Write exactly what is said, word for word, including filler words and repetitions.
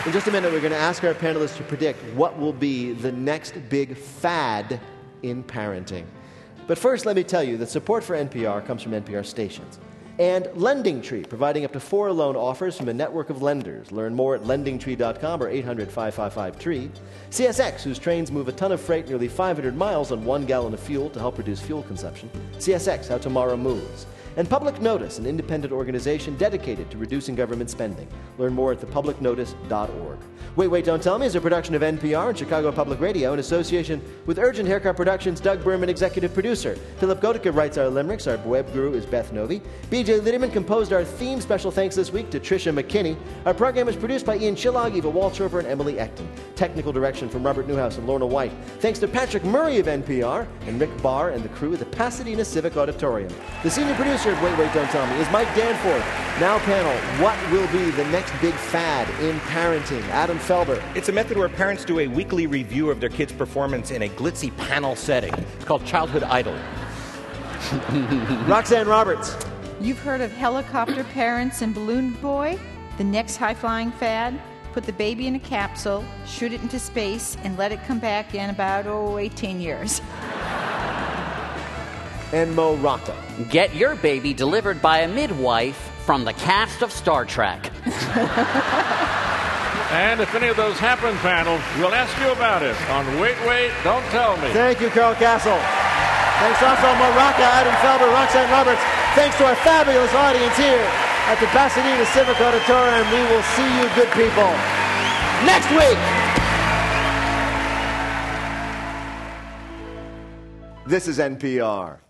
In just a minute, we're going to ask our panelists to predict what will be the next big fad in parenting. But first, let me tell you that support for N P R comes from N P R stations. And Lending Tree, providing up to four loan offers from a network of lenders. Learn more at lending tree dot com or eight hundred, five five five, T R E E. C S X, whose trains move a ton of freight nearly five hundred miles on one gallon of fuel to help reduce fuel consumption. C S X, how tomorrow moves. And Public Notice, an independent organization dedicated to reducing government spending. Learn more at the public notice dot org. Wait, Wait, Don't Tell Me is a production of N P R and Chicago Public Radio in association with Urgent Haircut Productions' Doug Berman, executive producer. Philip Goedicke writes our limericks. Our web guru is Beth Novi. B J Liederman composed our theme. Special thanks this week to Tricia McKinney. Our program is produced by Ian Chillog, Eva Walchover, and Emily Ecton. Technical direction from Robert Newhouse and Lorna White. Thanks to Patrick Murray of N P R and Rick Barr and the crew at the Pasadena Civic Auditorium. The senior producer of Wait, Wait, Don't Tell Me is Mike Danforth. Now, panel, what will be the next big fad in parenting? Adam Felber. It's a method where parents do a weekly review of their kids' performance in a glitzy panel setting. It's called Childhood Idol. Roxanne Roberts. You've heard of helicopter parents and balloon boy? The next high-flying fad? Put the baby in a capsule, shoot it into space, and let it come back in about, oh, eighteen years. And Mo Rata. Get your baby delivered by a midwife from the cast of Star Trek. And if any of those happen, panel, we'll ask you about it on Wait, Wait, Don't Tell Me. Thank you, Carl Castle. Thanks also Mo Rata, Adam Felber, Roxanne Roberts. Thanks to our fabulous audience here at the Pasadena Civic Auditorium. We will see you, good people, next week. This is N P R.